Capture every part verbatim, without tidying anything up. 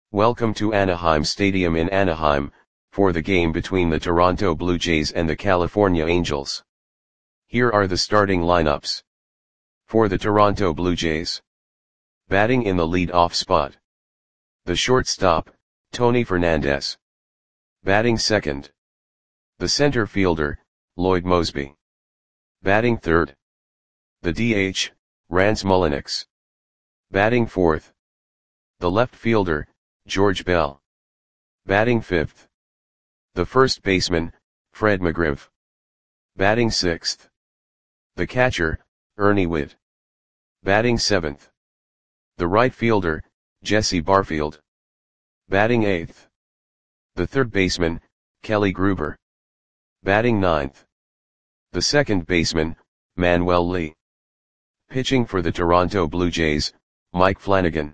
Welcome to Anaheim Stadium in Anaheim, for the game between the Toronto Blue Jays and the California Angels. Here are the starting lineups. For the Toronto Blue Jays. Batting in the lead-off spot. The shortstop, Tony Fernandez. Batting second. The center fielder, Lloyd Moseby. Batting third. The D H, Rance Mulliniks. Batting fourth. The left fielder, George Bell. Batting fifth. The first baseman, Fred McGriff. Batting sixth. The catcher, Ernie Whitt. Batting seventh. The right fielder, Jesse Barfield. Batting eighth. The third baseman, Kelly Gruber. Batting ninth. The second baseman, Manuel Lee. Pitching for the Toronto Blue Jays, Mike Flanagan.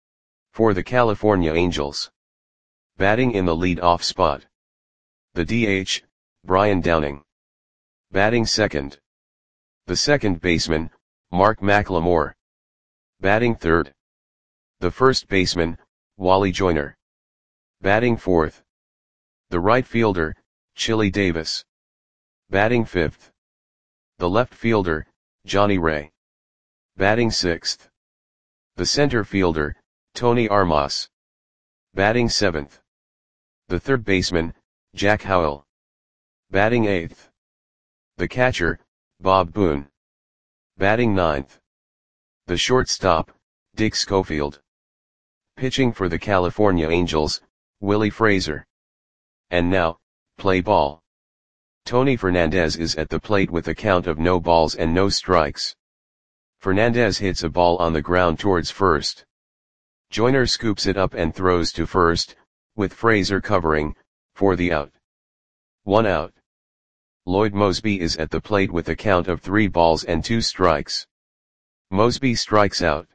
For the California Angels. Batting in the lead-off spot. The D H, Brian Downing. Batting second. The second baseman, Mark McLemore. Batting third. The first baseman, Wally Joyner. Batting fourth. The right fielder, Chili Davis. Batting fifth. The left fielder, Johnny Ray. Batting sixth. The center fielder, Tony Armas. Batting seventh. The third baseman, Jack Howell. Batting eighth. The catcher, Bob Boone. Batting ninth. The shortstop, Dick Schofield. Pitching for the California Angels, Willie Fraser. And now, play ball. Tony Fernandez is at the plate with a count of no balls and no strikes. Fernandez hits a ball on the ground towards first. Joyner scoops it up and throws to first, with Fraser covering, for the out. One out. Lloyd Moseby is at the plate with a count of three balls and two strikes. Moseby strikes out.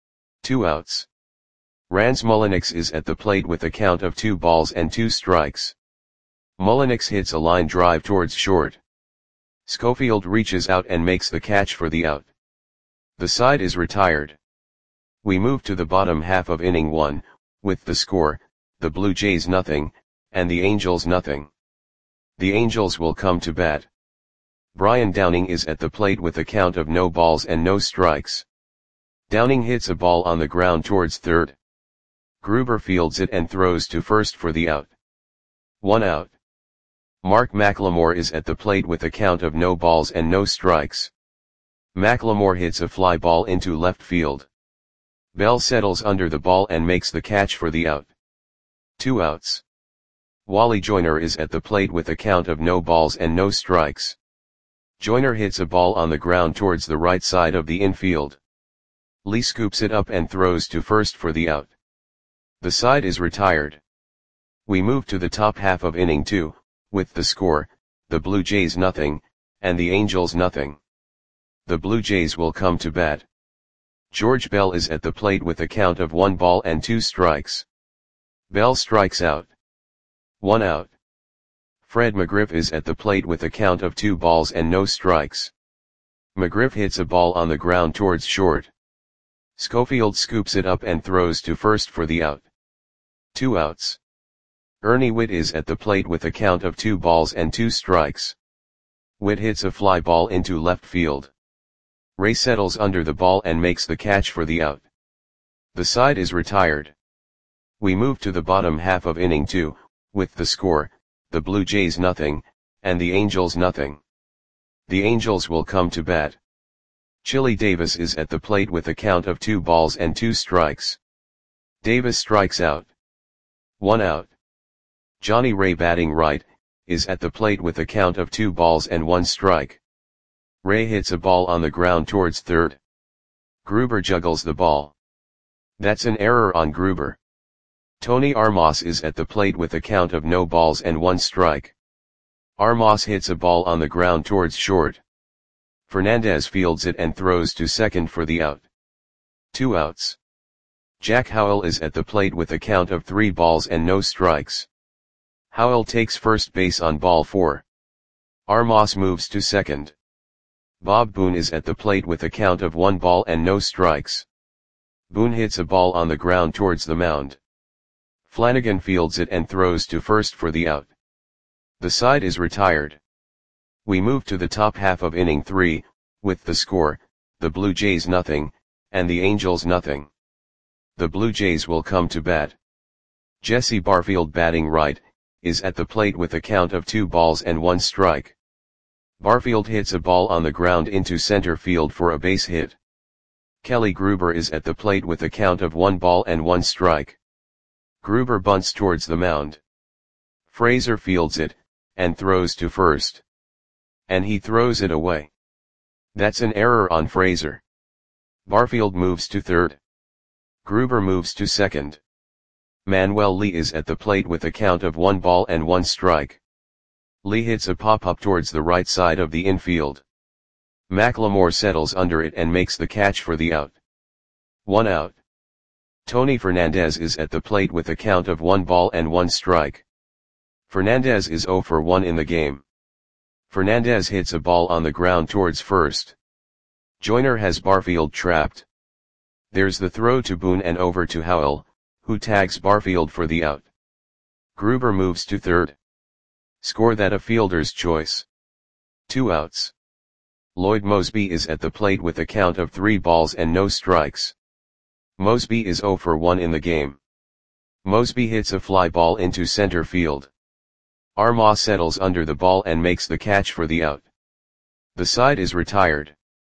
Two outs. Rance Mulliniks is at the plate with a count of two balls and two strikes. Mulliniks hits a line drive towards short. Schofield reaches out and makes the catch for the out. The side is retired. We move to the bottom half of inning one, with the score, the Blue Jays nothing, and the Angels nothing. The Angels will come to bat. Brian Downing is at the plate with a count of no balls and no strikes. Downing hits a ball on the ground towards third. Gruber fields it and throws to first for the out. One out. Mark McLemore is at the plate with a count of no balls and no strikes. McLemore hits a fly ball into left field. Bell settles under the ball and makes the catch for the out. Two outs. Wally Joyner is at the plate with a count of no balls and no strikes. Joyner hits a ball on the ground towards the right side of the infield. Lee scoops it up and throws to first for the out. The side is retired. We move to the top half of inning two, with the score, the Blue Jays nothing, and the Angels nothing. The Blue Jays will come to bat. George Bell is at the plate with a count of one ball and two strikes. Bell strikes out. One out. Fred McGriff is at the plate with a count of two balls and no strikes. McGriff hits a ball on the ground towards short. Schofield scoops it up and throws to first for the out. Two outs. Ernie Whitt is at the plate with a count of two balls and two strikes. Whitt hits a fly ball into left field. Ray settles under the ball and makes the catch for the out. The side is retired. We move to the bottom half of inning two, with the score, the Blue Jays nothing, and the Angels nothing. The Angels will come to bat. Chili Davis is at the plate with a count of two balls and two strikes. Davis strikes out. One out. Johnny Ray batting right, is at the plate with a count of two balls and one strike. Ray hits a ball on the ground towards third. Gruber juggles the ball. That's an error on Gruber. Tony Armas is at the plate with a count of no balls and one strike. Armas hits a ball on the ground towards short. Fernandez fields it and throws to second for the out. Two outs. Jack Howell is at the plate with a count of three balls and no strikes. Howell takes first base on ball four. Armas moves to second. Bob Boone is at the plate with a count of one ball and no strikes. Boone hits a ball on the ground towards the mound. Flanagan fields it and throws to first for the out. The side is retired. We move to the top half of inning three, with the score, the Blue Jays nothing, and the Angels nothing. The Blue Jays will come to bat. Jesse Barfield, batting right, is at the plate with a count of two balls and one strike. Barfield hits a ball on the ground into center field for a base hit. Kelly Gruber is at the plate with a count of one ball and one strike. Gruber bunts towards the mound. Frazier fields it, and throws to first. And he throws it away. That's an error on Frazier. Barfield moves to third. Gruber moves to second. Manuel Lee is at the plate with a count of one ball and one strike. Lee hits a pop-up towards the right side of the infield. McLemore settles under it and makes the catch for the out. One out. Tony Fernandez is at the plate with a count of one ball and one strike. Fernandez is oh for one in the game. Fernandez hits a ball on the ground towards first. Joyner has Barfield trapped. There's the throw to Boone and over to Howell, who tags Barfield for the out. Gruber moves to third. Score that a fielder's choice. Two outs. Lloyd Mosby is at the plate with a count of three balls and no strikes. Mosby is oh for one in the game. Mosby hits a fly ball into center field. Armah settles under the ball and makes the catch for the out. The side is retired.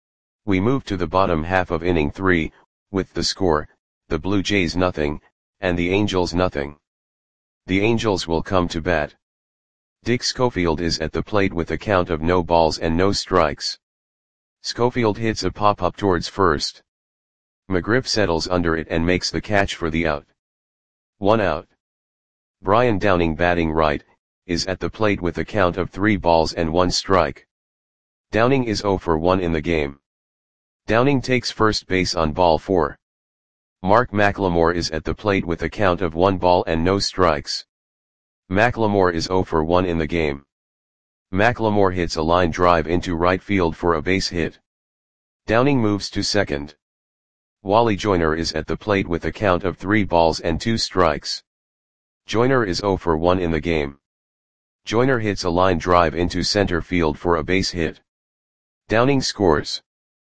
We move to the bottom half of inning three, with the score, the Blue Jays nothing, and the Angels nothing. The Angels will come to bat. Dick Schofield is at the plate with a count of no balls and no strikes. Schofield hits a pop-up towards first. McGriff settles under it and makes the catch for the out. One out. Brian Downing, batting right, is at the plate with a count of three balls and one strike. Downing is oh for one in the game. Downing takes first base on ball four. Mark McLemore is at the plate with a count of one ball and no strikes. McLemore is oh for one in the game. McLemore hits a line drive into right field for a base hit. Downing moves to second. Wally Joyner is at the plate with a count of three balls and two strikes. Joyner is oh for one in the game. Joyner hits a line drive into center field for a base hit. Downing scores.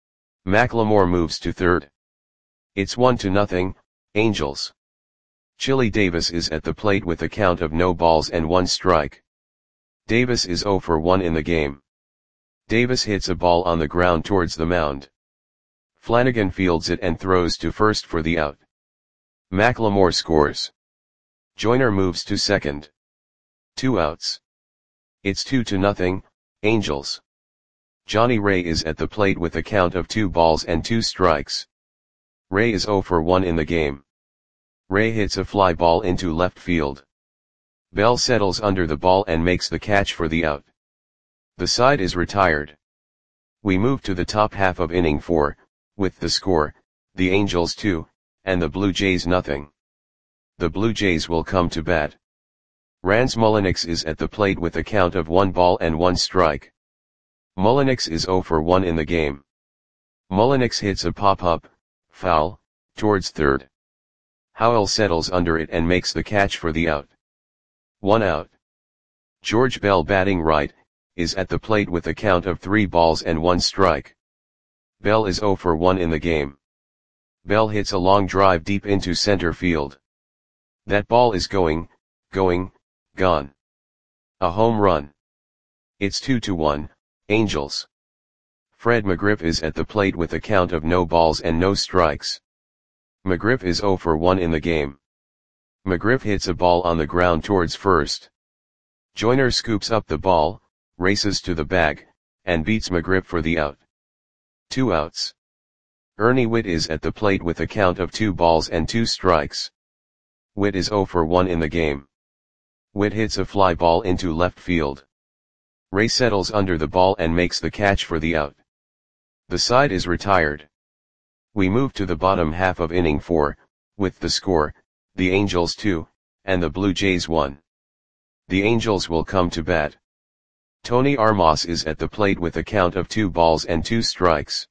McLemore moves to third. It's one to nothing, Angels. Chili Davis is at the plate with a count of no balls and one strike. Davis is oh for one in the game. Davis hits a ball on the ground towards the mound. Flanagan fields it and throws to first for the out. McLemore scores. Joyner moves to second. Two outs. It's two to nothing, Angels. Johnny Ray is at the plate with a count of two balls and two strikes. Ray is oh for one in the game. Ray hits a fly ball into left field. Bell settles under the ball and makes the catch for the out. The side is retired. We move to the top half of inning four, with the score, the Angels two, and the Blue Jays nothing. The Blue Jays will come to bat. Rans Mulliniks is at the plate with a count of one ball and one strike. Mulliniks is oh for one in the game. Mulliniks hits a pop-up, foul, towards third. Howell settles under it and makes the catch for the out. One out. George Bell, batting right, is at the plate with a count of three balls and one strike. Bell is oh for one in the game. Bell hits a long drive deep into center field. That ball is going, going, gone. A home run. It's two to one, Angels. Fred McGriff is at the plate with a count of no balls and no strikes. McGriff is oh for one in the game. McGriff hits a ball on the ground towards first. Joyner scoops up the ball, races to the bag, and beats McGriff for the out. Two outs. Ernie Whitt is at the plate with a count of two balls and two strikes. Whitt is oh for one in the game. Whitt hits a fly ball into left field. Ray settles under the ball and makes the catch for the out. The side is retired. We move to the bottom half of inning four, with the score, the Angels two, and the Blue Jays one. The Angels will come to bat. Tony Armas is at the plate with a count of two balls and two strikes.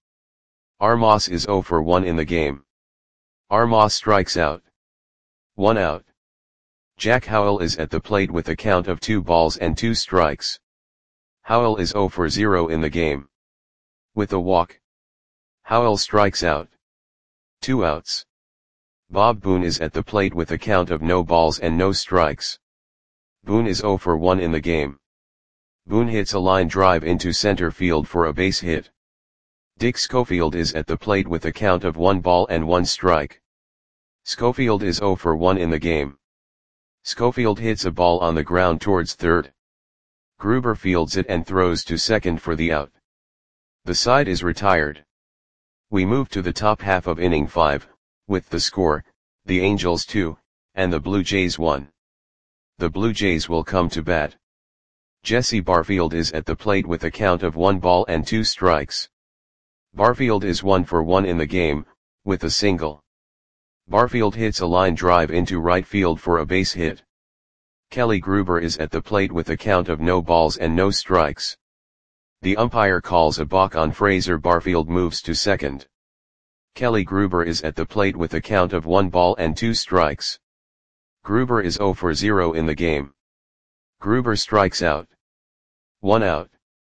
Armas is oh for one in the game. Armas strikes out. One out. Jack Howell is at the plate with a count of two balls and two strikes. Howell is zero for zero in the game. With a walk, Howell strikes out. Two outs. Bob Boone is at the plate with a count of no balls and no strikes. Boone is zero for one in the game. Boone hits a line drive into center field for a base hit. Dick Schofield is at the plate with a count of one ball and one strike. Schofield is zero for one in the game. Schofield hits a ball on the ground towards third. Gruber fields it and throws to second for the out. The side is retired. We move to the top half of inning five, with the score, the Angels two, and the Blue Jays one. The Blue Jays will come to bat. Jesse Barfield is at the plate with a count of one ball and two strikes. Barfield is one for one in the game, with a single. Barfield hits a line drive into right field for a base hit. Kelly Gruber is at the plate with a count of no balls and no strikes. The umpire calls a balk on Fraser. Barfield moves to second. Kelly Gruber is at the plate with a count of one ball and two strikes. Gruber is zero for zero in the game. Gruber strikes out. One out.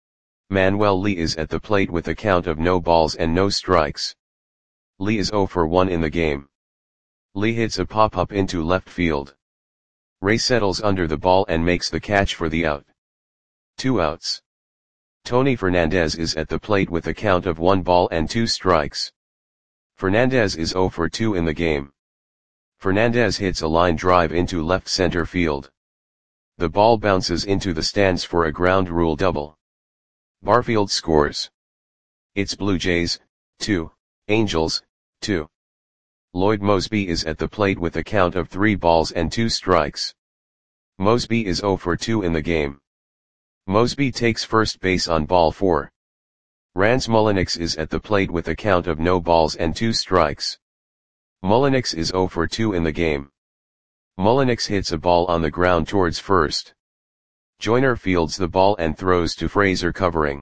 Manuel Lee is at the plate with a count of no balls and no strikes. Lee is zero for one in the game. Lee hits a pop-up into left field. Ray settles under the ball and makes the catch for the out. Two outs. Tony Fernandez is at the plate with a count of one ball and two strikes. Fernandez is zero for two in the game. Fernandez hits a line drive into left center field. The ball bounces into the stands for a ground rule double. Barfield scores. It's Blue Jays, two, Angels, two. Lloyd Mosby is at the plate with a count of three balls and two strikes. Mosby is zero for two in the game. Mosby takes first base on ball four. Rance Mulliniks is at the plate with a count of no balls and two strikes. Mulliniks is zero for two in the game. Mulliniks hits a ball on the ground towards first. Joyner fields the ball and throws to Fraser covering.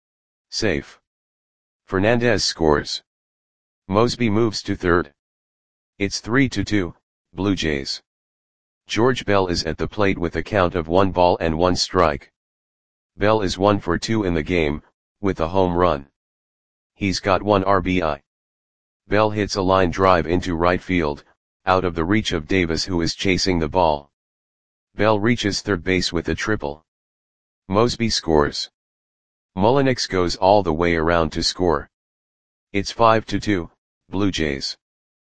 Safe. Fernandez scores. Mosby moves to third. It's three to two, Blue Jays. George Bell is at the plate with a count of one ball and one strike. Bell is one for two in the game, with a home run. He's got one R B I. Bell hits a line drive into right field, out of the reach of Davis, who is chasing the ball. Bell reaches third base with a triple. Mosby scores. Mulliniks goes all the way around to score. It's five to two, Blue Jays.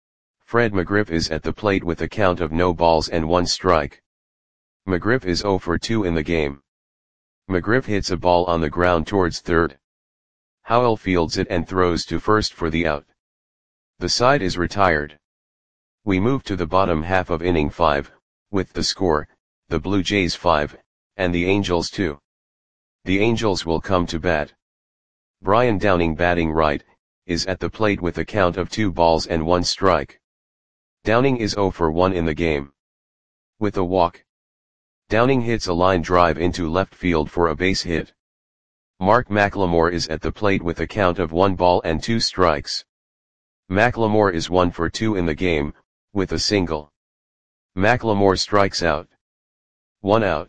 Fred McGriff is at the plate with a count of no balls and one strike. McGriff is zero for two in the game. McGriff hits a ball on the ground towards third. Howell fields it and throws to first for the out. The side is retired. We move to the bottom half of inning five, with the score, the Blue Jays five, and the Angels two. The Angels will come to bat. Brian Downing, batting right, is at the plate with a count of two balls and one strike. Downing is zero for one in the game. With a walk, Downing hits a line drive into left field for a base hit. Mark McLemore is at the plate with a count of one ball and two strikes. McLemore is one for two in the game, with a single. McLemore strikes out. One out.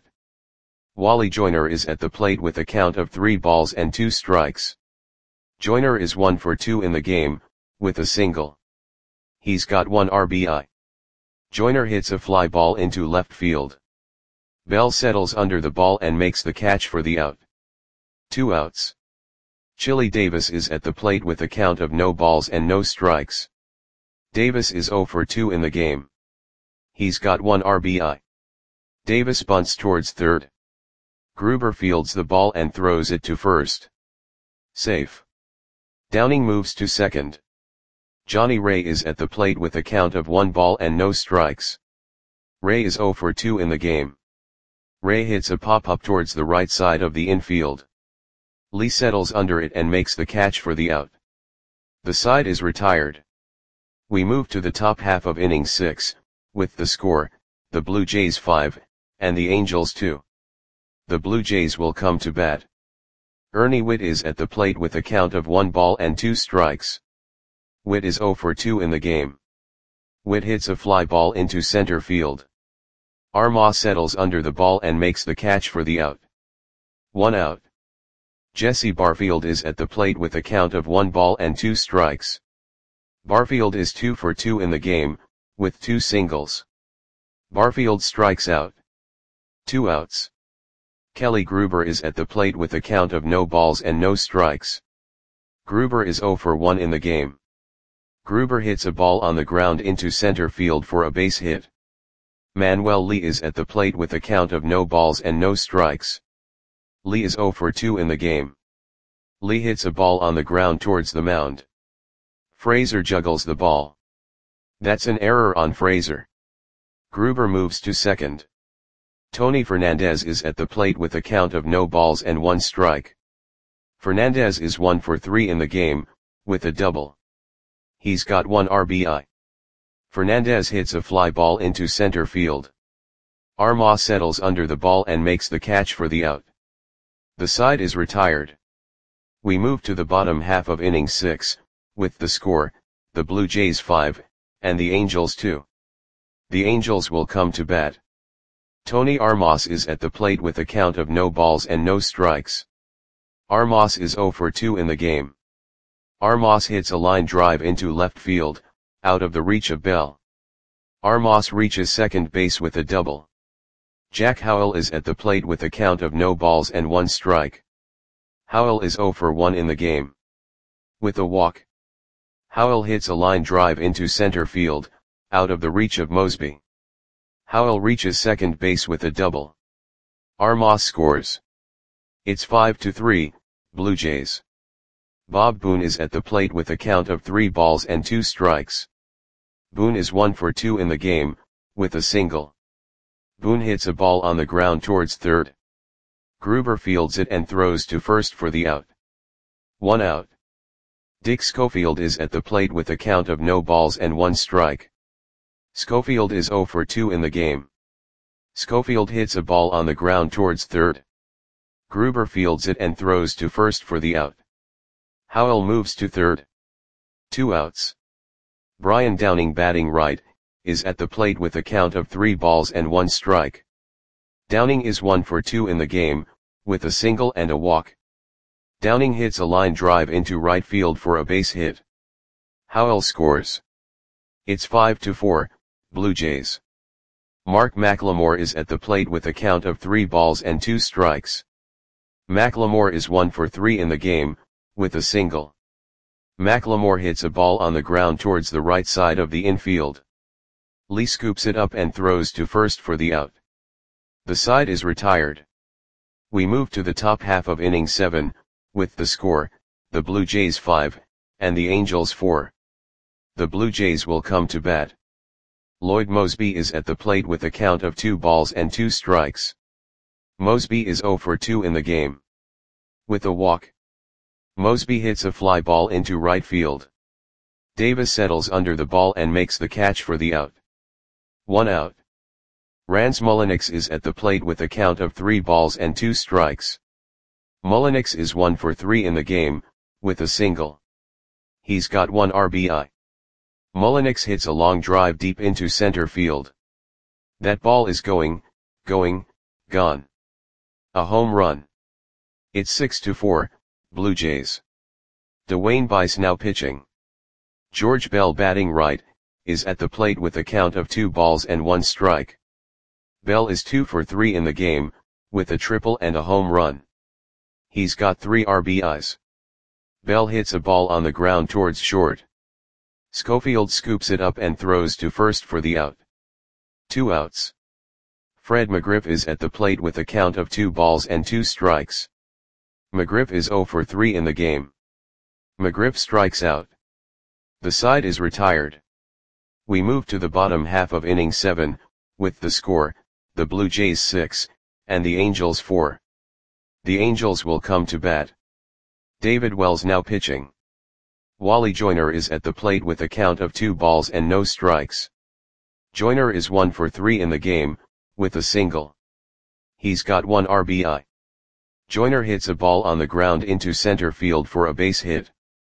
Wally Joyner is at the plate with a count of three balls and two strikes. Joyner is one for two in the game, with a single. He's got one R B I. Joyner hits a fly ball into left field. Bell settles under the ball and makes the catch for the out. Two outs. Chili Davis is at the plate with a count of no balls and no strikes. Davis is zero for two in the game. He's got one R B I. Davis bunts towards third. Gruber fields the ball and throws it to first. Safe. Downing moves to second. Johnny Ray is at the plate with a count of one ball and no strikes. Ray is zero for two in the game. Ray hits a pop-up towards the right side of the infield. Lee settles under it and makes the catch for the out. The side is retired. We move to the top half of inning six, with the score, the Blue Jays five, and the Angels two. The Blue Jays will come to bat. Ernie Whitt is at the plate with a count of one ball and two strikes. Whitt is zero for two in the game. Whitt hits a fly ball into center field. Armah settles under the ball and makes the catch for the out. One out. Jesse Barfield is at the plate with a count of one ball and two strikes. Barfield is two for two in the game, with two singles. Barfield strikes out. Two outs. Kelly Gruber is at the plate with a count of no balls and no strikes. Gruber is zero for one in the game. Gruber hits a ball on the ground into center field for a base hit. Manuel Lee is at the plate with a count of no balls and no strikes. Lee is zero for two in the game. Lee hits a ball on the ground towards the mound. Fraser juggles the ball. That's an error on Fraser. Gruber moves to second. Tony Fernandez is at the plate with a count of no balls and one strike. Fernandez is one for three in the game, with a double. He's got one R B I. Fernandez hits a fly ball into center field. Armah settles under the ball and makes the catch for the out. The side is retired. We move to the bottom half of inning six, with the score, the Blue Jays five, and the Angels two. The Angels will come to bat. Tony Armas is at the plate with a count of no balls and no strikes. Armas is zero for two in the game. Armas hits a line drive into left field, out of the reach of Bell. Armas reaches second base with a double. Jack Howell is at the plate with a count of no balls and one strike. Howell is zero for one in the game. With a walk. Howell hits a line drive into center field, out of the reach of Mosby. Howell reaches second base with a double. Armas scores. It's five to three, Blue Jays. Bob Boone is at the plate with a count of three balls and two strikes. Boone is one for two in the game, with a single. Boone hits a ball on the ground towards third. Gruber fields it and throws to first for the out. One out. Dick Schofield is at the plate with a count of no balls and one strike. Schofield is zero for two in the game. Schofield hits a ball on the ground towards third. Gruber fields it and throws to first for the out. Howell moves to third. Two outs. Brian Downing, batting right, is at the plate with a count of three balls and one strike. Downing is one for two in the game, with a single and a walk. Downing hits a line drive into right field for a base hit. Howell scores. It's five to four, Blue Jays. Mark McLemore is at the plate with a count of three balls and two strikes. McLemore is one for three in the game, with a single. McLemore hits a ball on the ground towards the right side of the infield. Lee scoops it up and throws to first for the out. The side is retired. We move to the top half of inning seven, with the score, the Blue Jays five, and the Angels four. The Blue Jays will come to bat. Lloyd Mosby is at the plate with a count of two balls and two strikes. Mosby is zero for two in the game. With a walk. Mosby hits a fly ball into right field. Davis settles under the ball and makes the catch for the out. One out. Rance Mulliniks is at the plate with a count of three balls and two strikes. Mulliniks is one for three in the game, with a single. He's got one R B I. Mulliniks hits a long drive deep into center field. That ball is going, going, gone. A home run. It's six to four, Blue Jays. Dwayne Bice now pitching. George Bell, batting right, is at the plate with a count of two balls and one strike. Bell is two for three in the game, with a triple and a home run. He's got three R B Is. Bell hits a ball on the ground towards short. Schofield scoops it up and throws to first for the out. Two outs. Fred McGriff is at the plate with a count of two balls and two strikes. McGriff is zero for three in the game. McGriff strikes out. The side is retired. We move to the bottom half of inning seven, with the score, the Blue Jays six, and the Angels four. The Angels will come to bat. David Wells now pitching. Wally Joyner is at the plate with a count of two balls and no strikes. Joyner is one for three in the game, with a single. He's got one R B I. Joyner hits a ball on the ground into center field for a base hit.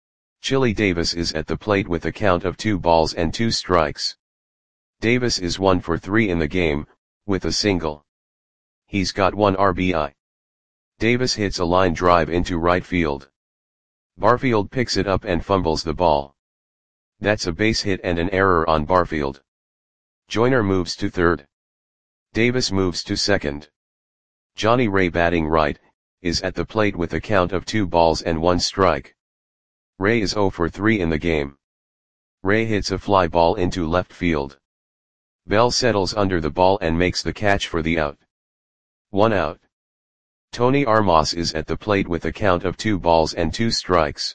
Chili Davis is at the plate with a count of two balls and two strikes. Davis is one for three in the game, with a single. He's got one R B I. Davis hits a line drive into right field. Barfield picks it up and fumbles the ball. That's a base hit and an error on Barfield. Joyner moves to third. Davis moves to second. Johnny Ray, batting right, is at the plate with a count of two balls and one strike. Ray is oh for three in the game. Ray hits a fly ball into left field. Bell settles under the ball and makes the catch for the out. One out. Tony Armas is at the plate with a count of two balls and two strikes.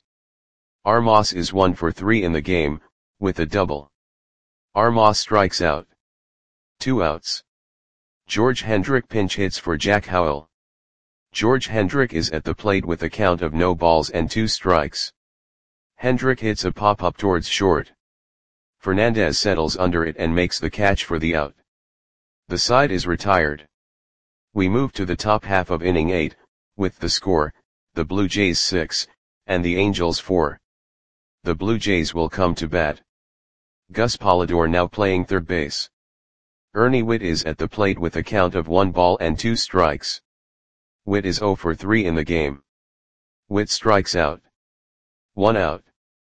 Armas is one for three in the game, with a double. Armas strikes out. Two outs. George Hendrick pinch hits for Jack Howell. George Hendrick is at the plate with a count of no balls and two strikes. Hendrick hits a pop-up towards short. Fernandez settles under it and makes the catch for the out. The side is retired. We move to the top half of inning eight, with the score, the Blue Jays six, and the Angels four. The Blue Jays will come to bat. Gus Polidor now playing third base. Ernie Whitt is at the plate with a count of one ball and two strikes. Whitt is oh for three in the game. Whitt strikes out. One out.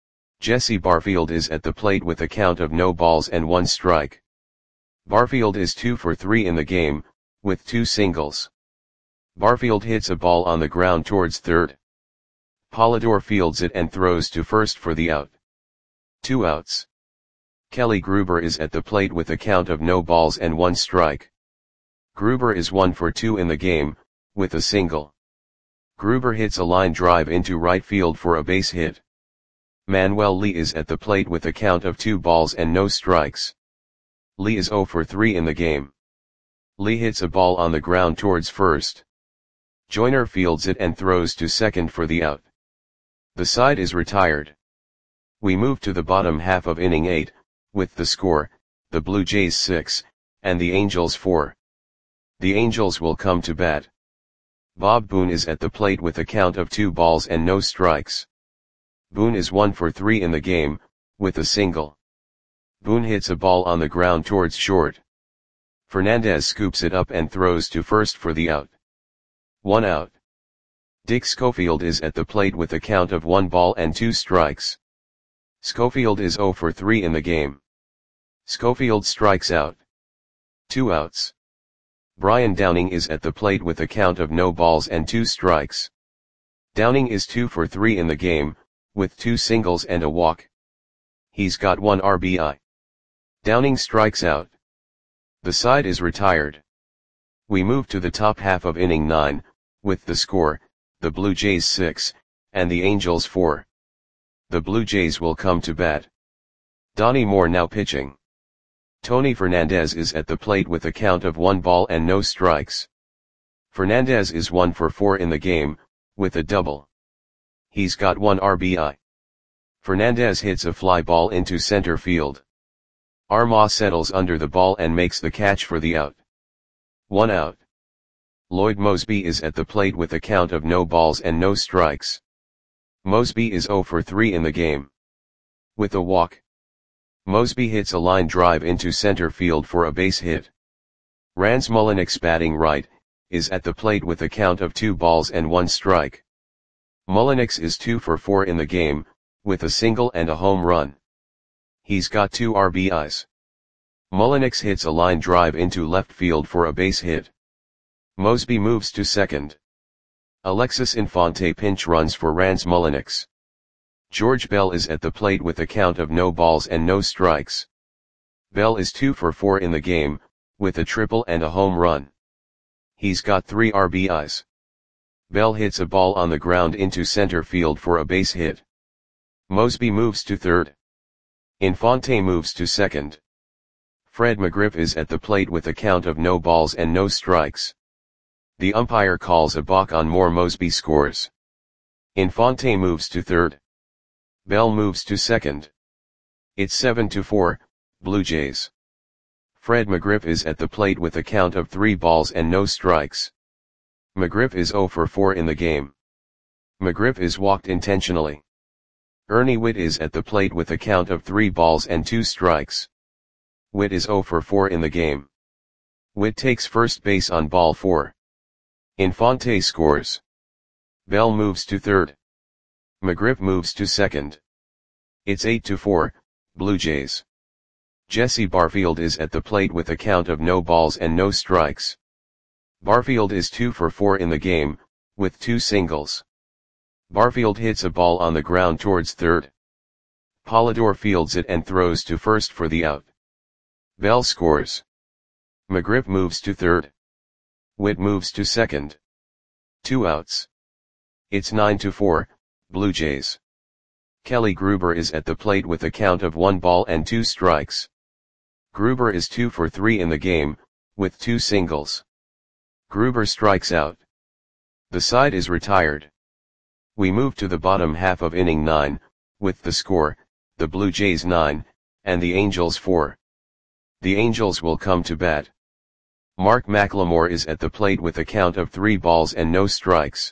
Jesse Barfield is at the plate with a count of no balls and one strike. Barfield is two for three in the game, with two singles. Barfield hits a ball on the ground towards third. Polidor fields it and throws to first for the out. Two outs. Kelly Gruber is at the plate with a count of no balls and one strike. Gruber is one for two in the game, with a single. Gruber hits a line drive into right field for a base hit. Manuel Lee is at the plate with a count of two balls and no strikes. Lee is oh for three in the game. Lee hits a ball on the ground towards first. Joyner fields it and throws to second for the out. The side is retired. We move to the bottom half of inning eight, with the score, the Blue Jays six, and the Angels four. The Angels will come to bat. Bob Boone is at the plate with a count of two balls and no strikes. Boone is one for three in the game, with a single. Boone hits a ball on the ground towards short. Fernandez scoops it up and throws to first for the out. One out. Dick Schofield is at the plate with a count of one ball and two strikes. Schofield is oh for three in the game. Schofield strikes out. Two outs. Brian Downing is at the plate with a count of no balls and two strikes. Downing is two for three in the game, with two singles and a walk. He's got one R B I. Downing strikes out. The side is retired. We move to the top half of inning nine, with the score, the Blue Jays six, and the Angels four. The Blue Jays will come to bat. Donnie Moore now pitching. Tony Fernandez is at the plate with a count of one ball and no strikes. Fernandez is one for four in the game, with a double. He's got one R B I. Fernandez hits a fly ball into center field. Armas settles under the ball and makes the catch for the out. One out. Lloyd Moseby is at the plate with a count of no balls and no strikes. Moseby is oh for three in the game. With a walk. Moseby hits a line drive into center field for a base hit. Rance Mulliniks, batting right, is at the plate with a count of two balls and one strike. Mulliniks is two for four in the game, with a single and a home run. He's got two R B Is. Mulliniks hits a line drive into left field for a base hit. Moseby moves to second. Alexis Infante pinch runs for Rance Mulliniks. George Bell is at the plate with a count of no balls and no strikes. Bell is two for four in the game, with a triple and a home run. He's got three R B Is. Bell hits a ball on the ground into center field for a base hit. Moseby moves to third. Infante moves to second. Fred McGriff is at the plate with a count of no balls and no strikes. The umpire calls a balk on Moore. Moseby scores. Infante moves to third. Bell moves to second. It's seven to four, Blue Jays. Fred McGriff is at the plate with a count of three balls and no strikes. McGriff is oh for four in the game. McGriff is walked intentionally. Ernie Whitt is at the plate with a count of three balls and two strikes. Whitt is oh for four in the game. Witt takes first base on ball four. Infante scores. Bell moves to third. McGriff moves to second. It's eight to four, Blue Jays. Jesse Barfield is at the plate with a count of no balls and no strikes. Barfield is two for four in the game, with two singles. Barfield hits a ball on the ground towards third. Polidor fields it and throws to first for the out. Bell scores. McGriff moves to third. Witt moves to second. Two outs. It's nine to four, Blue Jays. Kelly Gruber is at the plate with a count of one ball and two strikes. Gruber is two for three in the game, with two singles. Gruber strikes out. The side is retired. We move to the bottom half of inning nine, with the score, the Blue Jays nine, and the Angels four. The Angels will come to bat. Mark McLemore is at the plate with a count of three balls and no strikes.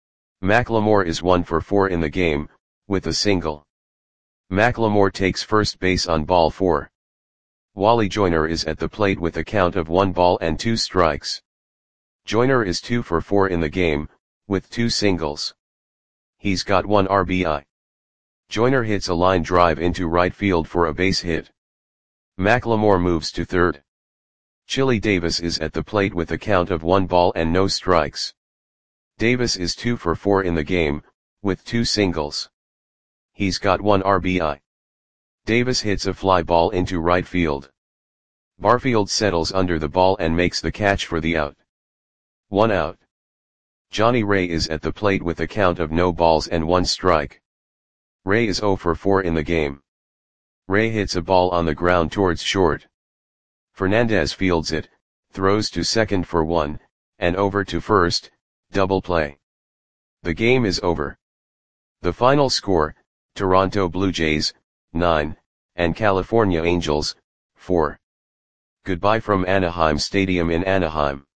McLemore is one for four in the game, with a single. McLemore takes first base on ball four. Wally Joyner is at the plate with a count of one ball and two strikes. Joyner is two for four in the game, with two singles. He's got one R B I. Joyner hits a line drive into right field for a base hit. McLemore moves to third. Chili Davis is at the plate with a count of one ball and no strikes. Davis is two for four in the game, with two singles. He's got one R B I. Davis hits a fly ball into right field. Barfield settles under the ball and makes the catch for the out. One out. Johnny Ray is at the plate with a count of no balls and one strike. Ray is zero for four in the game. Ray hits a ball on the ground towards short. Fernandez fields it, throws to second for one, and over to first, double play. The game is over. The final score, Toronto Blue Jays, nine, and California Angels, four. Goodbye from Anaheim Stadium in Anaheim.